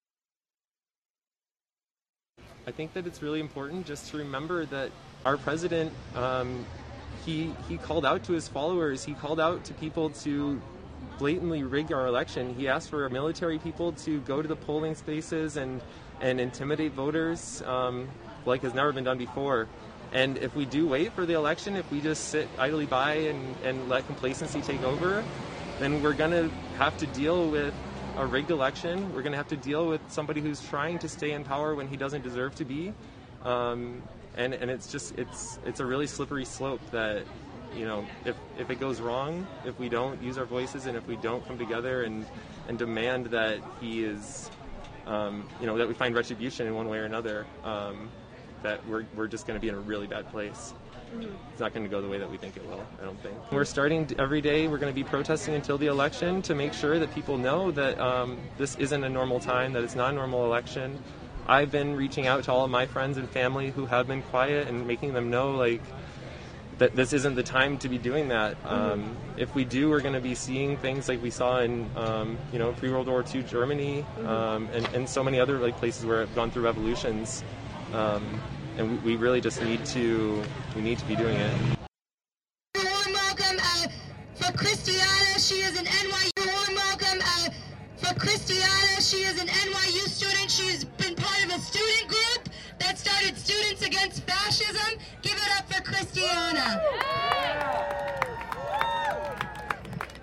I think that it's really important just to remember that our president, he called out to his followers, he called out to people to blatantly rig our election. He asked for military people to go to the polling spaces and intimidate voters like has never been done before. And if we do wait for the election, if we just sit idly by and let complacency take over, then we're going to have to deal with a rigged election. We're going to have to deal with somebody who's trying to stay in power when he doesn't deserve to be. And it's a really slippery slope that, if it goes wrong, if we don't use our voices and if we don't come together and demand that he is, that we find retribution in one way or another, that we're just going to be in a really bad place. Mm-hmm. It's not going to go the way that we think it will, I don't think. We're starting every day, we're going to be protesting until the election to make sure that people know that this isn't a normal time, that it's not a normal election. I've been reaching out to all of my friends and family who have been quiet and making them know, that this isn't the time to be doing that. Mm-hmm. If we do, we're going to be seeing things like we saw in, pre-World War II Germany, mm-hmm. and so many other places where I've gone through revolutions. And we really just need to be doing it. Warm welcome for Christiana. She is an NYU. Warm welcome for Christiana. She is an NYU student. She's been part of a student group that started Students Against Fascism. Give it up for Christiana.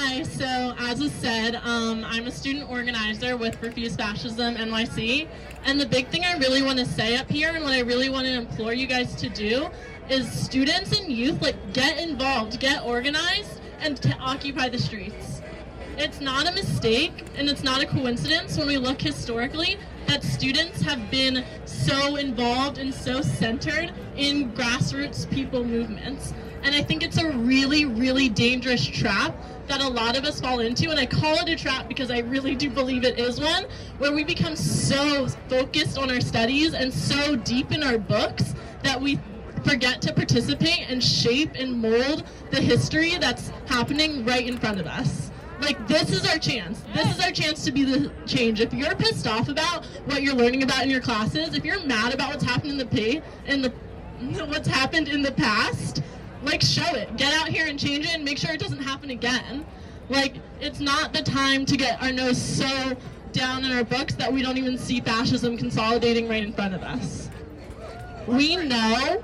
Hi, so as was said, I'm a student organizer with Refuse Fascism NYC, and the big thing I really want to say up here and what I really want to implore you guys to do is students and youth, get involved, get organized, and to occupy the streets. It's not a mistake, and it's not a coincidence when we look historically that students have been so involved and so centered in grassroots people movements. And I think it's a really, really dangerous trap that a lot of us fall into, and I call it a trap because I really do believe it is one, where we become so focused on our studies and so deep in our books that we forget to participate and shape and mold the history that's happening right in front of us. This is our chance. This is our chance to be the change. If you're pissed off about what you're learning about in your classes, if you're mad about what's happened what's happened in the past, show it. Get out here and change it and make sure it doesn't happen again. It's not the time to get our nose so down in our books that we don't even see fascism consolidating right in front of us. We know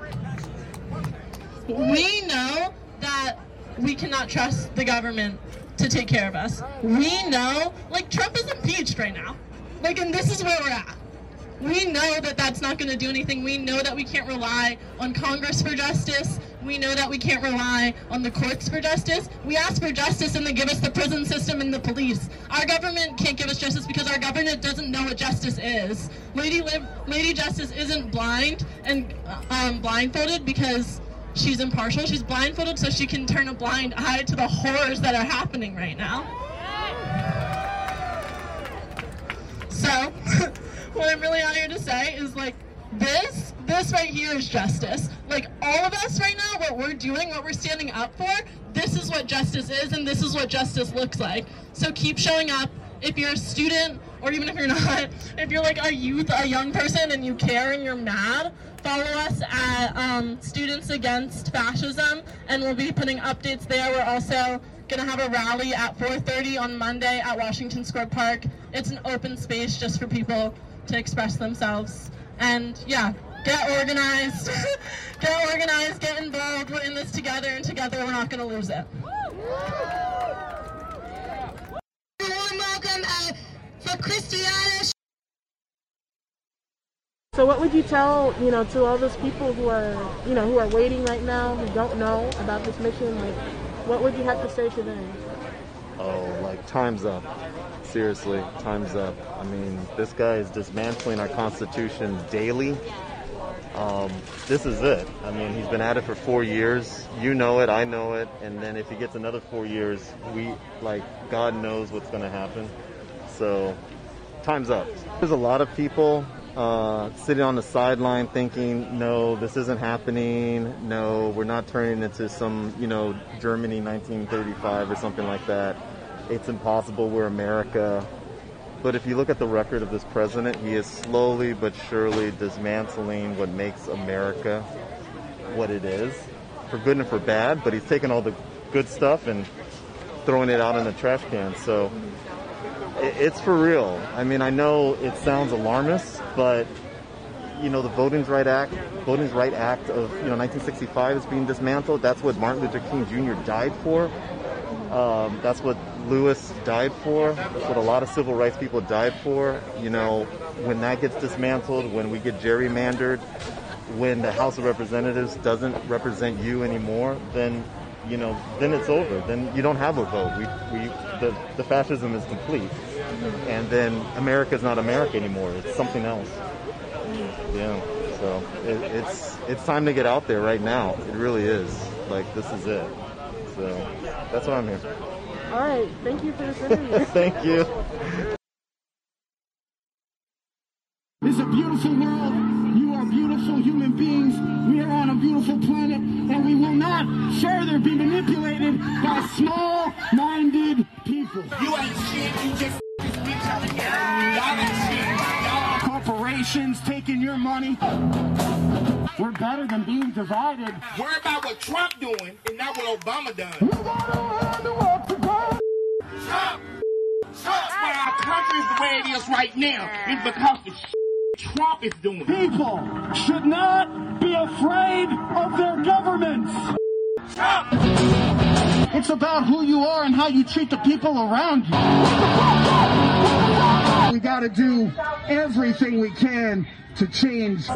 that we cannot trust the government to take care of us. We know, Trump is impeached right now. And this is where we're at. We know that that's not going to do anything. We know that we can't rely on Congress for justice. We know that we can't rely on the courts for justice. We ask for justice and they give us the prison system and the police. Our government can't give us justice because our government doesn't know what justice is. Lady Justice isn't blind and blindfolded because she's impartial. She's blindfolded so she can turn a blind eye to the horrors that are happening right now. So, what I'm really out here to say is this right here is justice. All of us right now, what we're doing, what we're standing up for, this is what justice is and this is what justice looks like. So keep showing up. If you're a student, or even if you're not, if you're a youth, a young person and you care and you're mad, follow us at Students Against Fascism, and we'll be putting updates there. We're also going to have a rally at 4:30 on Monday at Washington Square Park. It's an open space just for people to express themselves. And yeah, get organized, get involved. We're in this together, and together we're not going to lose it. Warm welcome for Christiana. So what would you tell, to all those people who are, who are waiting right now, who don't know about this mission? What would you have to say to them? Oh, time's up. Seriously, time's up. I mean, this guy is dismantling our Constitution daily. This is it. I mean, he's been at it for 4 years. You know it, I know it. And then if he gets another 4 years, God knows what's going to happen. So, time's up. There's a lot of people sitting on the sideline thinking, no, this isn't happening. No, we're not turning into some, Germany 1935 or something like that. It's impossible. We're America. But if you look at the record of this president, he is slowly but surely dismantling what makes America what it is, for good and for bad. But he's taking all the good stuff and throwing it out in the trash can. So it's for real. I mean, I know it sounds alarmist, but the Voting Rights Act of 1965 is being dismantled. That's what Martin Luther King Jr. died for. That's what Lewis died for. That's what a lot of civil rights people died for. When that gets dismantled, when we get gerrymandered, when the House of Representatives doesn't represent you anymore, then it's over. Then you don't have a vote. The fascism is complete. And then America's not America anymore. It's something else. Yeah. So it's time to get out there right now. It really is. This is it. So that's why I'm here. All right. Thank you for this interview. Thank you. It's a beautiful world. You are beautiful human beings. We are on a beautiful planet, and we will not further be manipulated by small-minded people. You ain't shit. You just be telling you. Y'all ain't shit. Y'all corporations taking your money. We're better than being divided. Worry about what Trump doing and not what Obama done. Trump! Trump's why our country is the way it is right now. It's because the Trump is doing. People should not be afraid of their governments. Trump! It's about who you are and how you treat the people around you. We got to do everything we can to change.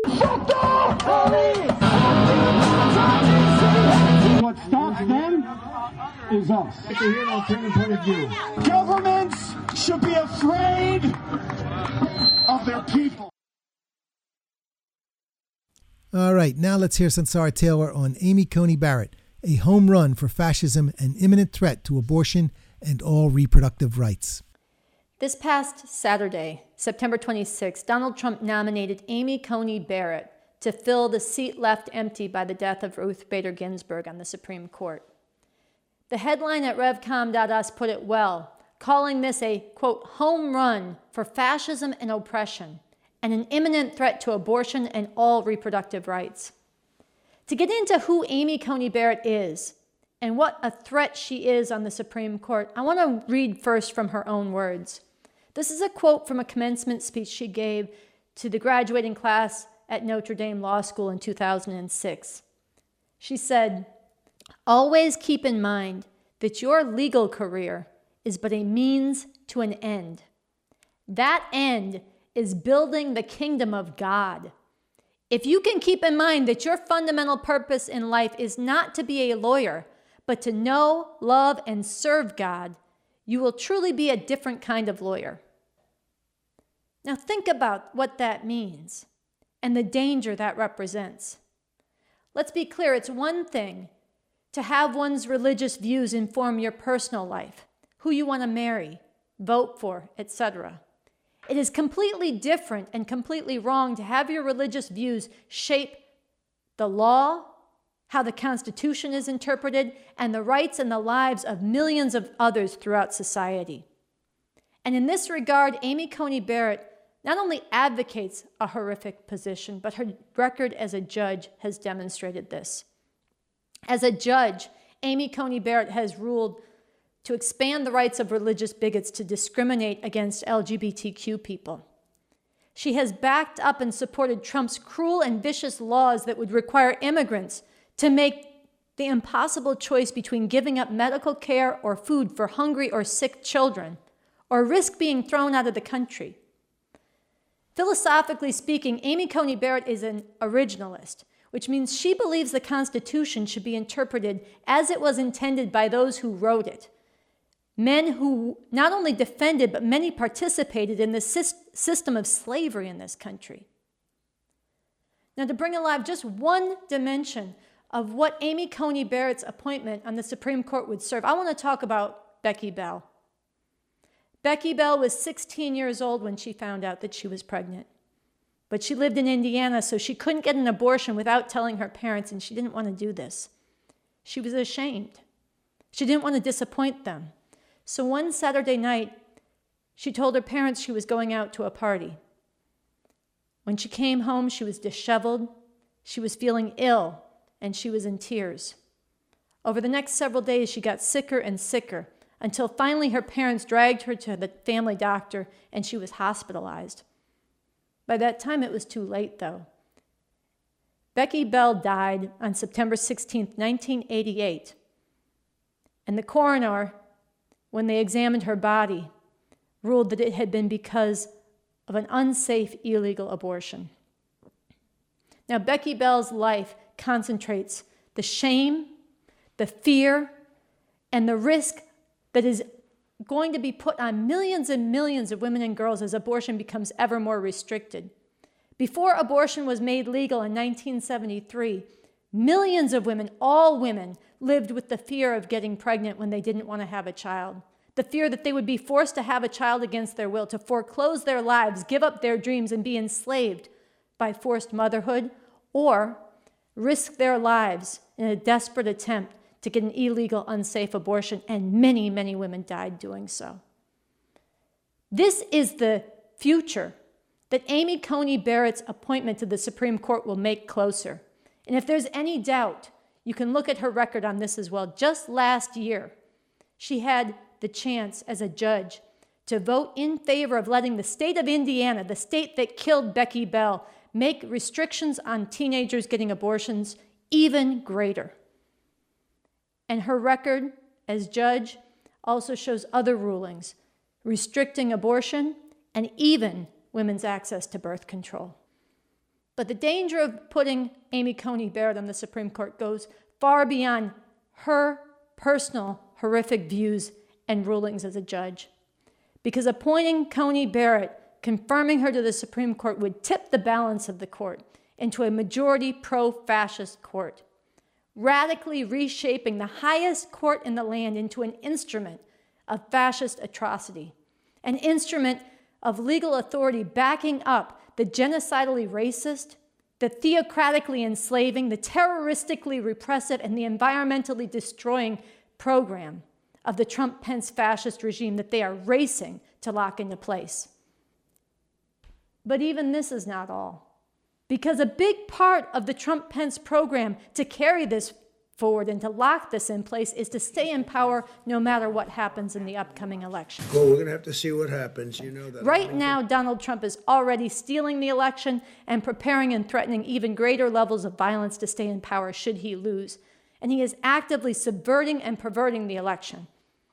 What stops them is us. To hear an alternative point of view. Governments should be afraid of their people. All right, now let's hear Sunsara Taylor on Amy Coney Barrett, a home run for fascism and imminent threat to abortion and all reproductive rights. This past Saturday, September 26, Donald Trump nominated Amy Coney Barrett to fill the seat left empty by the death of Ruth Bader Ginsburg on the Supreme Court. The headline at revcom.us put it well, calling this a, quote, home run for fascism and oppression and an imminent threat to abortion and all reproductive rights. To get into who Amy Coney Barrett is and what a threat she is on the Supreme Court, I want to read first from her own words. This is a quote from a commencement speech she gave to the graduating class at Notre Dame Law School in 2006. She said, "Always keep in mind that your legal career is but a means to an end. That end is building the kingdom of God. If you can keep in mind that your fundamental purpose in life is not to be a lawyer, but to know, love, and serve God, you will truly be a different kind of lawyer." Now think about what that means and the danger that represents. Let's be clear, it's one thing to have one's religious views inform your personal life, who you want to marry, vote for, etc. It is completely different and completely wrong to have your religious views shape the law, how the Constitution is interpreted, and the rights and the lives of millions of others throughout society. And in this regard, Amy Coney Barrett not only advocates a horrific position, but her record as a judge has demonstrated this. As a judge, Amy Coney Barrett has ruled to expand the rights of religious bigots to discriminate against LGBTQ people. She has backed up and supported Trump's cruel and vicious laws that would require immigrants to make the impossible choice between giving up medical care or food for hungry or sick children, or risk being thrown out of the country. Philosophically speaking, Amy Coney Barrett is an originalist, which means she believes the Constitution should be interpreted as it was intended by those who wrote it. Men who not only defended, but many participated in the system of slavery in this country. Now, to bring alive just one dimension of what Amy Coney Barrett's appointment on the Supreme Court would serve, I want to talk about Becky Bell. Becky Bell was 16 years old when she found out that she was pregnant. But she lived in Indiana, so she couldn't get an abortion without telling her parents, and she didn't want to do this. She was ashamed. She didn't want to disappoint them. So one Saturday night, she told her parents she was going out to a party. When she came home, she was disheveled, she was feeling ill, and she was in tears. Over the next several days, she got sicker and sicker, until finally her parents dragged her to the family doctor and she was hospitalized. By that time, it was too late, though. Becky Bell died on September 16, 1988, and the coroner, when they examined her body, ruled that it had been because of an unsafe, illegal abortion. Now, Becky Bell's life concentrates the shame, the fear, and the risk that is going to be put on millions and millions of women and girls as abortion becomes ever more restricted. Before abortion was made legal in 1973, millions of women, all women, lived with the fear of getting pregnant when they didn't want to have a child. The fear that they would be forced to have a child against their will, to foreclose their lives, give up their dreams, and be enslaved by forced motherhood, or risk their lives in a desperate attempt to get an illegal, unsafe abortion, and many, many women died doing so. This is the future that Amy Coney Barrett's appointment to the Supreme Court will make closer. And if there's any doubt, you can look at her record on this as well. Just last year, she had the chance as a judge to vote in favor of letting the state of Indiana, the state that killed Becky Bell, make restrictions on teenagers getting abortions even greater. And her record as judge also shows other rulings, restricting abortion and even women's access to birth control. But the danger of putting Amy Coney Barrett on the Supreme Court goes far beyond her personal horrific views and rulings as a judge. Because appointing Coney Barrett, confirming her to the Supreme Court, would tip the balance of the court into a majority pro-fascist court, radically reshaping the highest court in the land into an instrument of fascist atrocity, an instrument of legal authority backing up the genocidally racist, the theocratically enslaving, the terroristically repressive, and the environmentally destroying program of the Trump-Pence fascist regime that they are racing to lock into place. But even this is not all, because a big part of the Trump-Pence program to carry this forward and to lock this in place is to stay in power no matter what happens in the upcoming election. Well, we're going to have to see what happens. You know that. Right now, Donald Trump is already stealing the election and preparing and threatening even greater levels of violence to stay in power should he lose. And he is actively subverting and perverting the election.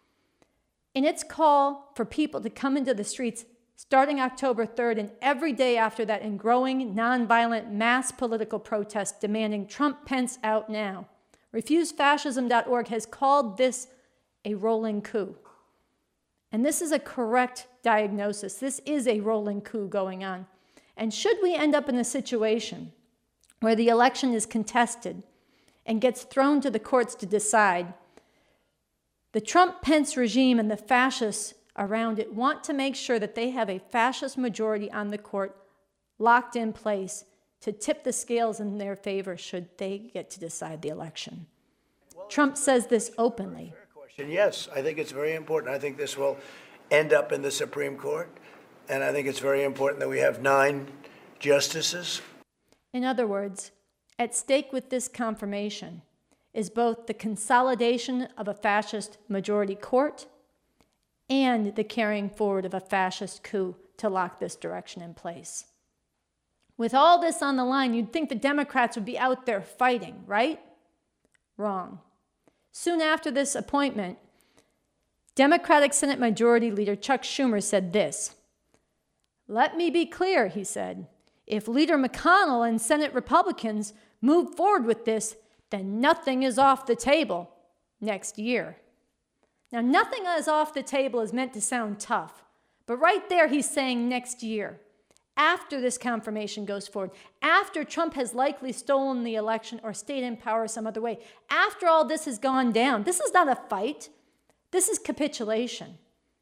In its call for people to come into the streets starting October 3rd and every day after that in growing nonviolent mass political protests demanding Trump Pence out now, RefuseFascism.org has called this a rolling coup. And this is a correct diagnosis. This is a rolling coup going on. And should we end up in a situation where the election is contested and gets thrown to the courts to decide, the Trump-Pence regime and the fascists around it want to make sure that they have a fascist majority on the court locked in place to tip the scales in their favor should they get to decide the election. Trump says this openly. Yes, I think it's very important. I think this will end up in the Supreme Court, and I think it's very important that we have 9 justices. In other words, at stake with this confirmation is both the consolidation of a fascist majority court and the carrying forward of a fascist coup to lock this direction in place. With all this on the line, you'd think the Democrats would be out there fighting, right? Wrong. Soon after this appointment, Democratic Senate Majority Leader Chuck Schumer said this. "Let me be clear," he said. "If Leader McConnell and Senate Republicans move forward with this, then nothing is off the table next year." Now, nothing is off the table is meant to sound tough, but right there he's saying next year, after this confirmation goes forward, after Trump has likely stolen the election or stayed in power some other way, after all this has gone down. This is not a fight. This is capitulation.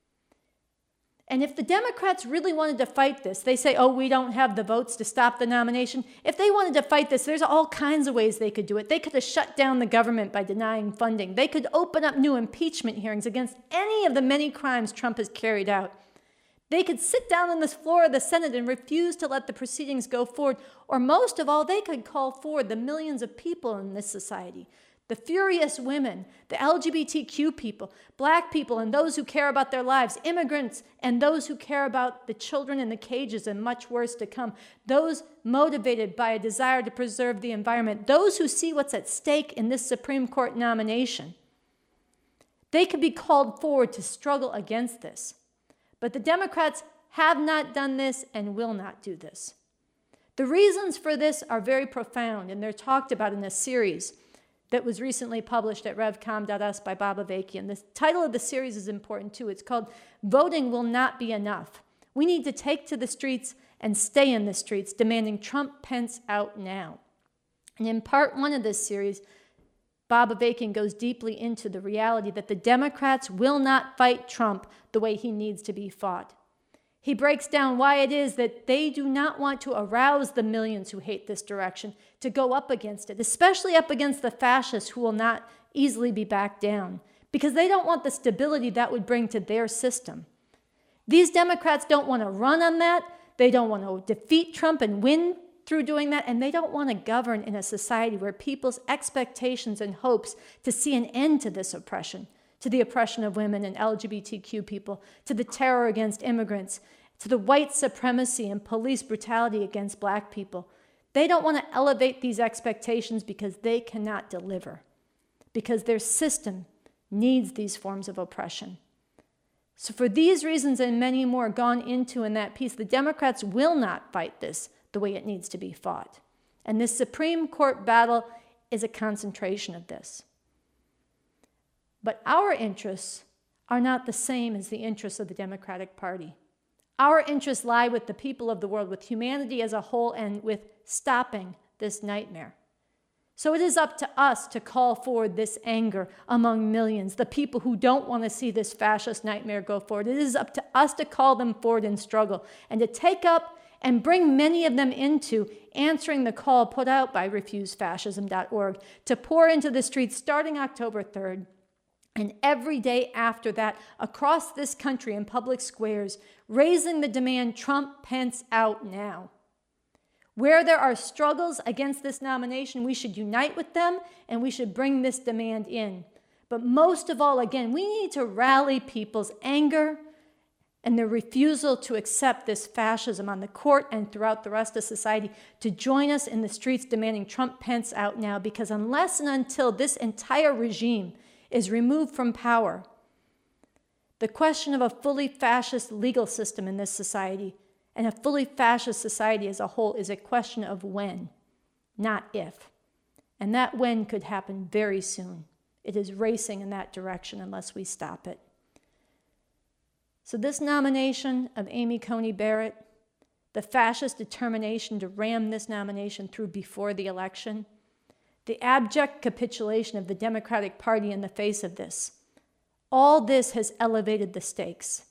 And if the Democrats really wanted to fight this, they say, oh, we don't have the votes to stop the nomination. If they wanted to fight this, there's all kinds of ways they could do it. They could have shut down the government by denying funding. They could open up new impeachment hearings against any of the many crimes Trump has carried out. They could sit down on the floor of the Senate and refuse to let the proceedings go forward. Or most of all, they could call forward the millions of people in this society, the furious women, the LGBTQ people, black people, and those who care about their lives, immigrants, and those who care about the children in the cages and much worse to come, those motivated by a desire to preserve the environment, those who see what's at stake in this Supreme Court nomination. They could be called forward to struggle against this. But the Democrats have not done this and will not do this. The reasons for this are very profound, and they're talked about in a series that was recently published at revcom.us by Bob Avakian. The title of the series is important too. It's called Voting Will Not Be Enough. We need to take to the streets and stay in the streets, demanding Trump Pence out now. And in part 1 of this series, Bob Avakian goes deeply into the reality that the Democrats will not fight Trump the way he needs to be fought. He breaks down why it is that they do not want to arouse the millions who hate this direction to go up against it, especially up against the fascists who will not easily be backed down, because they don't want the stability that would bring to their system. These Democrats don't want to run on that. They don't want to defeat Trump and win through doing that, and they don't want to govern in a society where people's expectations and hopes to see an end to this oppression, to the oppression of women and LGBTQ people, to the terror against immigrants, to the white supremacy and police brutality against black people. They don't want to elevate these expectations because they cannot deliver. because their system needs these forms of oppression. So for these reasons and many more gone into in that piece, the Democrats will not fight this the way it needs to be fought. And this Supreme Court battle is a concentration of this. But our interests are not the same as the interests of the Democratic Party. Our interests lie with the people of the world, with humanity as a whole, and with stopping this nightmare. So it is up to us to call forward this anger among millions, the people who don't want to see this fascist nightmare go forward. It is up to us to call them forward in struggle and to take up and bring many of them into answering the call put out by refusefascism.org to pour into the streets starting October 3rd and every day after that across this country in public squares, raising the demand, Trump, Pence out now. Where there are struggles against this nomination, we should unite with them and we should bring this demand in. But most of all, again, we need to rally people's anger and their refusal to accept this fascism on the court and throughout the rest of society to join us in the streets demanding Trump, Pence out now, because unless and until this entire regime is removed from power, the question of a fully fascist legal system in this society and a fully fascist society as a whole is a question of when, not if. And that when could happen very soon. It is racing in that direction unless we stop it. So this nomination of Amy Coney Barrett, the fascist determination to ram this nomination through before the election, the abject capitulation of the Democratic Party in the face of this, all this has elevated the stakes.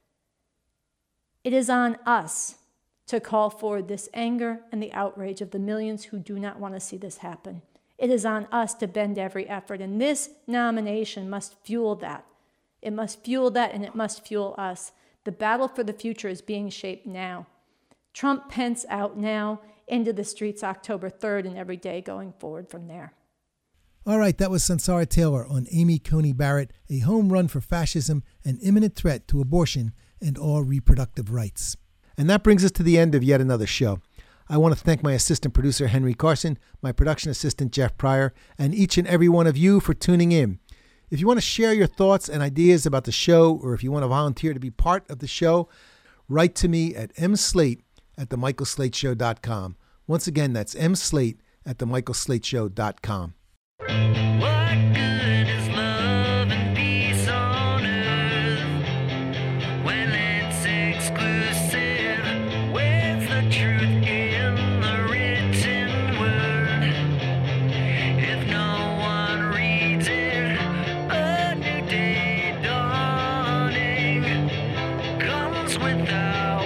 It is on us to call forward this anger and the outrage of the millions who do not want to see this happen. It is on us to bend every effort, and this nomination must fuel that. It must fuel that, and it must fuel us. The battle for the future is being shaped now. Trump, Pence out now, into the streets October 3rd and every day going forward from there. All right, that was Sansara Taylor on Amy Coney Barrett, a home run for fascism, an imminent threat to abortion and all reproductive rights. And that brings us to the end of yet another show. I want to thank my assistant producer, Henry Carson, my production assistant, Jeff Pryor, and each and every one of you for tuning in. If you want to share your thoughts and ideas about the show, or if you want to volunteer to be part of the show, write to me at mslate@themichaelslateshow.com. Once again, that's mslate@themichaelslateshow.com. What good is love and peace on earth when it's exclusive? Where's the truth in the written word? If no one reads it, a new day dawning comes without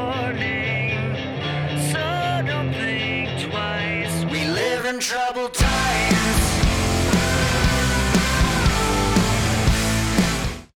warning. So don't think twice. We live in troubled times.